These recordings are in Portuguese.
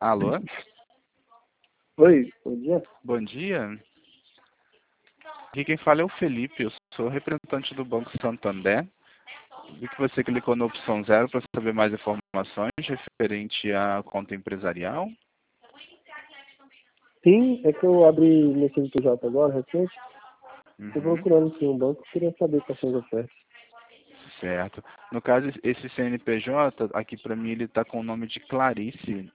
Alô? Oi, bom dia. Bom dia. Aqui quem fala é o Felipe, eu sou representante do Banco Santander. Vi que você clicou na opção 0 para saber mais informações referente à conta empresarial. Sim, é que eu abri meu CNPJ agora, recente. Estou Uhum, procurando sim um banco, queria saber quais são as ofertas. certo. No caso, esse CNPJ, aqui para mim, ele está com o nome de Clarice.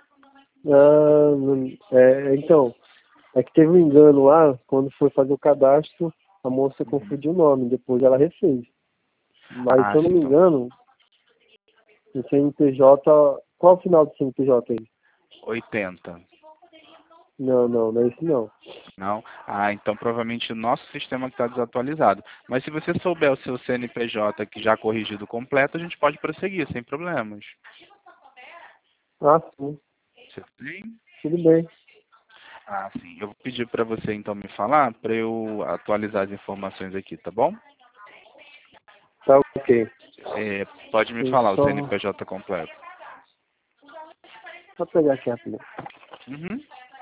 Então, é que teve um engano lá, quando foi fazer o cadastro, a moça Uhum. confundiu o nome, depois ela refez. Mas se Ah, eu não sim, me então. engano, o CNPJ, qual o final do CNPJ aí? 80. Não é isso não. Não? Ah, então provavelmente o nosso sistema está desatualizado. Mas se você souber o seu CNPJ que já corrigido completo, a gente pode prosseguir sem problemas. Ah, sim, Você tem? tudo bem. Ah, sim. Eu vou pedir para você então me falar para eu atualizar as informações aqui, tá bom? Tá ok. Pode me Sim, falar o só, CNPJ completo. só pegar aqui rapidinho. Uhum.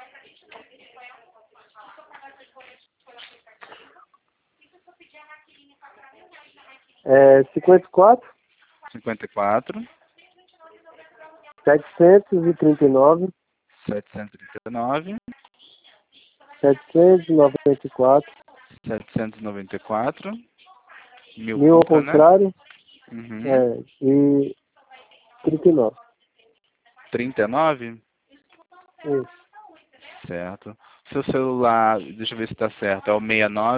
É 54 54, 739 739, 794 794, mil 1000 ao contra, né? contrário, Uhum. e 39. 39, Isso, certo. Seu celular, deixa eu ver se está certo, é o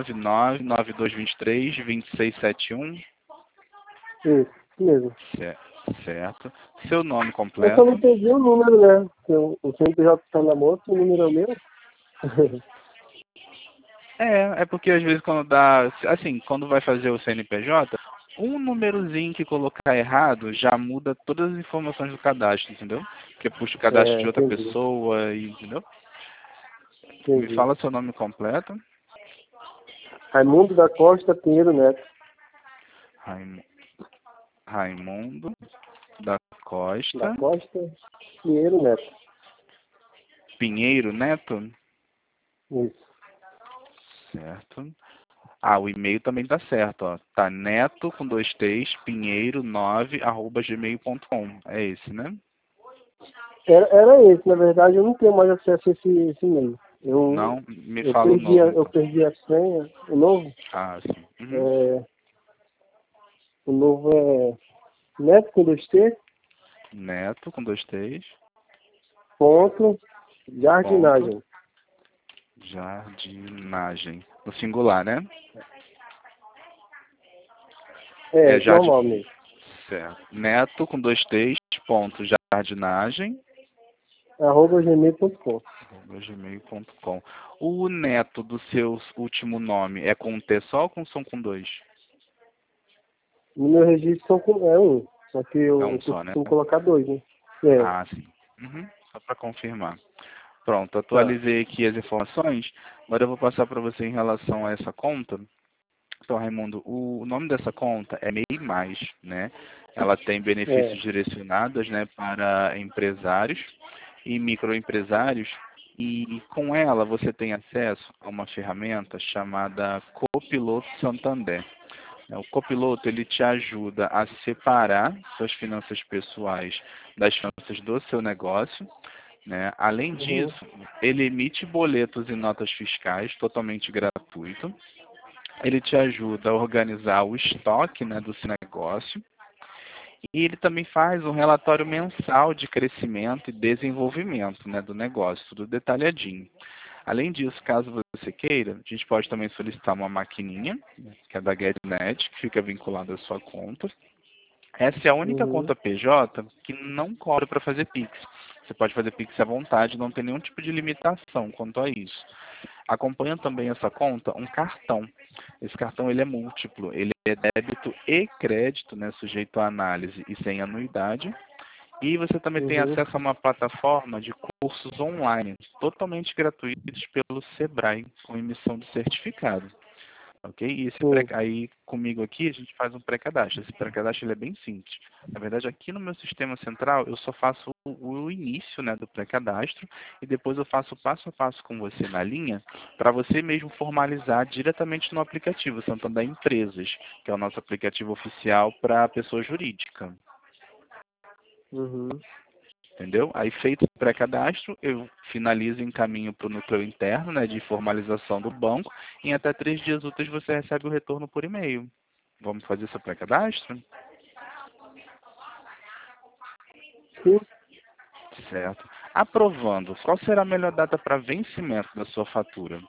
699-9223-2671, isso mesmo. certo. Seu nome Eu só não completo. entendi o número, né? Porque o CNPJ está na moça, o número é o meu. É porque às vezes quando dá, assim, quando vai fazer o CNPJ, um númerozinho que colocar errado já muda todas as informações do cadastro, entendeu? Porque puxa o cadastro de outra Entendi, pessoa, e, entendeu? Me entendi. fala seu nome completo. Raimundo da Costa Pinheiro Neto. Raim- Raimundo da Da Costa Costa Pinheiro Neto. Pinheiro Neto, Isso. certo? Ah, o e-mail também tá certo, ó. Tá neto com dois t's, pinheiro 9 @gmail.com. É esse, né? Era esse, na verdade, eu não tenho mais acesso a esse e-mail. Não, me Eu fala o perdi, novo eu então. perdi a senha. Ah, sim. Uhum. É, o novo é Neto com dois T, Neto com dois t's, ponto, ponto, jardinagem. jardinagem. No singular, né? É, É jardim. normal mesmo. Certo. Neto com dois t's, ponto, jardinagem, @gmail.com. gmail.com. O neto do seu último nome é com um T só ou são com dois? No meu registro é um, só que É eu um só, né? costumo colocar dois, né? É, Ah, sim. Uhum. Só para confirmar. Pronto, tá. atualizei aqui as informações. Agora eu vou passar para você em relação a essa conta. Então, Raimundo, o nome dessa conta é MEI Mais, né? Ela tem É. benefícios direcionados, né, para empresários e microempresários, e com ela você tem acesso a uma ferramenta chamada Copiloto Santander. O copiloto ele te ajuda a separar suas finanças pessoais das finanças do seu negócio, né? Além Uhum. disso, ele emite boletos e notas fiscais totalmente gratuito. Ele te ajuda a organizar o estoque, né, do seu negócio. E ele também faz um relatório mensal de crescimento e desenvolvimento, né, do negócio, tudo detalhadinho. Além disso, caso você queira, a gente pode também solicitar uma maquininha, né, que é da GetNet, que fica vinculada à sua conta. Essa é a única Uhum. conta PJ que não cobra para fazer Pix. Você pode fazer Pix à vontade, não tem nenhum tipo de limitação quanto a isso. Acompanha também essa conta um cartão. Esse cartão ele é múltiplo, ele é débito e crédito, né, sujeito à análise e sem anuidade. E você também tem Uhum. acesso a uma plataforma de cursos online, totalmente gratuitos pelo Sebrae, com emissão de certificado. Ok? E esse Sim. aí comigo aqui a gente faz um pré-cadastro. Esse pré-cadastro ele é bem simples. Na verdade, aqui no meu sistema central eu só faço o início, né, do pré-cadastro e depois eu faço passo a passo com você na linha para você mesmo formalizar diretamente no aplicativo Santander Empresas, que é o nosso aplicativo oficial para pessoa jurídica. Uhum. Entendeu? Aí feito o pré-cadastro, eu finalizo e encaminho para o núcleo interno, né, de formalização do banco. Em até 3 dias úteis você recebe o retorno por e-mail. Vamos fazer seu pré-cadastro? Sim. Certo. Aprovando, qual será a melhor data para vencimento da sua fatura?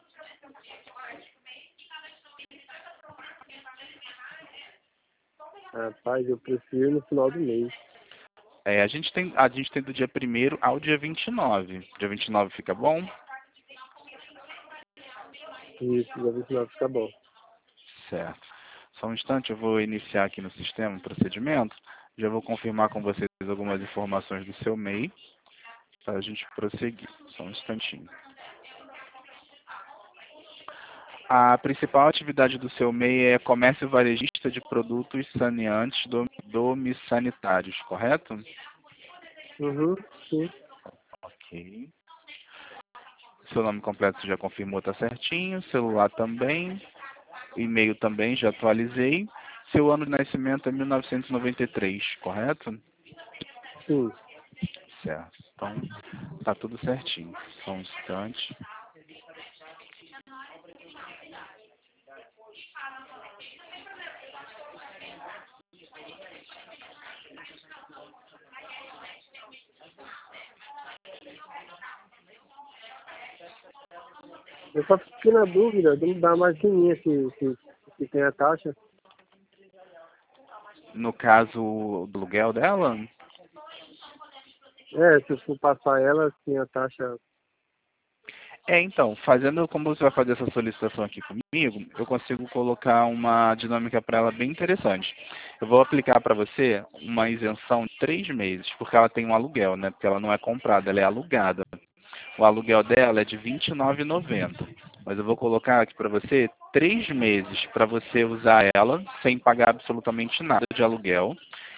Rapaz, eu prefiro no final do mês. A gente tem do dia 1º ao dia 29. Dia 29 fica bom? Isso, já vi que ficar bom. Certo. Só um instante, eu vou iniciar aqui no sistema o procedimento. Já vou confirmar com vocês algumas informações do seu MEI, para a gente prosseguir. Só um instantinho. A principal atividade do seu MEI é comércio varejista de produtos saneantes domissanitários, correto? Uhum. Sim. Ok. Seu nome completo você já confirmou, tá certinho. Celular também. E-mail também, já atualizei. Seu ano de nascimento é 1993, correto? Sim. Certo. Então, tá tudo certinho. Só um instante. Eu só fiquei na dúvida da maquininha que tem a taxa. No caso do aluguel dela, Se eu for passar ela, tem a taxa. então, fazendo como você vai fazer essa solicitação aqui comigo, eu consigo colocar uma dinâmica para ela bem interessante. Eu vou aplicar para você uma isenção de 3 meses, porque ela tem um aluguel, né? Porque ela não é comprada, ela é alugada. O aluguel dela é de R$ 29,90. Mas eu vou colocar aqui para você 3 meses para você usar ela sem pagar absolutamente nada de aluguel.